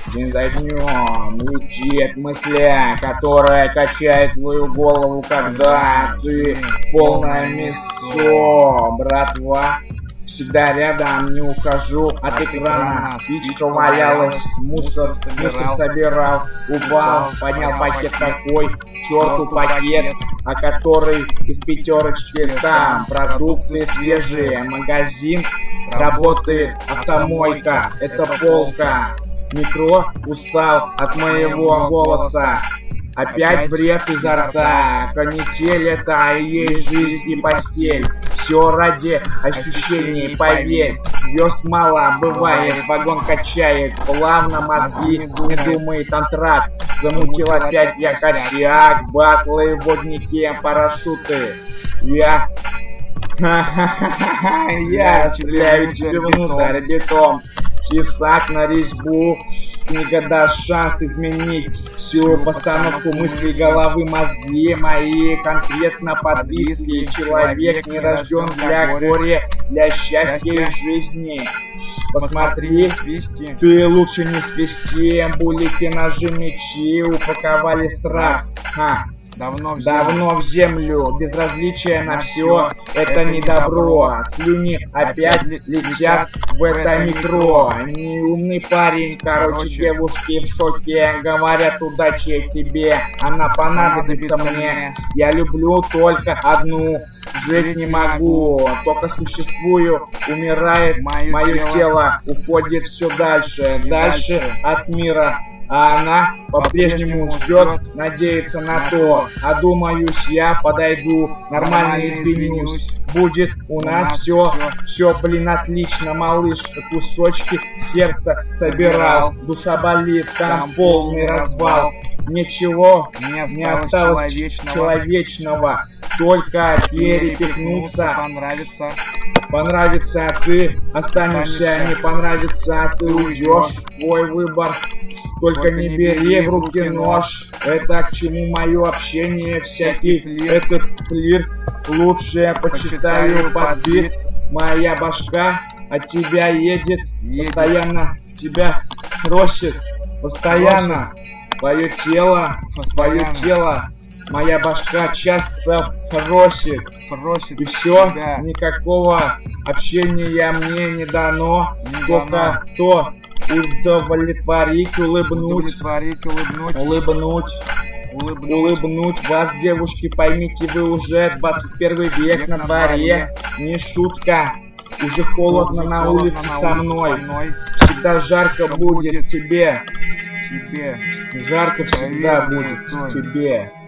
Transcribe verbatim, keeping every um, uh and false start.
День за днем летит мысля, которая качает твою голову, когда ты полное мясо, братва. Всегда рядом, не ухожу от экрана. Спичка валялась, мусор, мусор собирал, упал, поднял пакет такой, черту пакет, а который из пятерочки там. Продукты свежие, магазин, работает автомойка, это полка. Метро устал от моего голоса. Опять бред изо рта, канитель это и есть жизнь и постель. Все ради ощущений, поверь, звезд мало бывает, вагон качает, плавно мозги, не думает антракт. Замутил опять я косяк, батлы, водники, парашюты. Я... Я стреляю тебе внутрь бетон. Тесак на резьбу, книга даст шанс изменить всю постановку мыслей головы, мозги мои конкретно подвисли. Человек не рожден для горя, для счастья и жизни. Посмотри, ты лучше не свести, булики, ножи, мечи упаковали страх. Ха. Давно в, Давно в землю, безразличие на все, это не добро. Слюни опять летят в это метро. Неумный парень, короче, девушки в шоке, говорят удачи тебе, она понадобится мне. Я люблю только одну, жить не могу, только существую, умирает мое тело, уходит все дальше, дальше от мира. А она по-прежнему ждет, надеется на то. А думаюсь, я подойду, нормально извинюсь. Будет у нас все, все, блин, отлично, малышка, кусочки сердца собирал. Душа болит, там полный развал. Ничего не осталось человечного, только перепихнуться. Понравится. Понравится, а ты останешься, не понравится, а ты уйдешь. Твой выбор. Только не бери в руки нож, это к чему мое общение, всякий этот флирт, лучше почитаю подбит. Моя башка от тебя едет, постоянно тебя просит, постоянно твое тело, твое тело, моя башка часто просит, просит и все, никакого общения мне не дано, только то. Удовлетворить, улыбнуть, улыбнуть, улыбнуть, улыбнуть, улыбнуть вас, девушки, поймите, вы уже двадцать первый век на дворе, не шутка, уже холодно на улице со мной, всегда жарко будет тебе, тебе, жарко всегда будет тебе.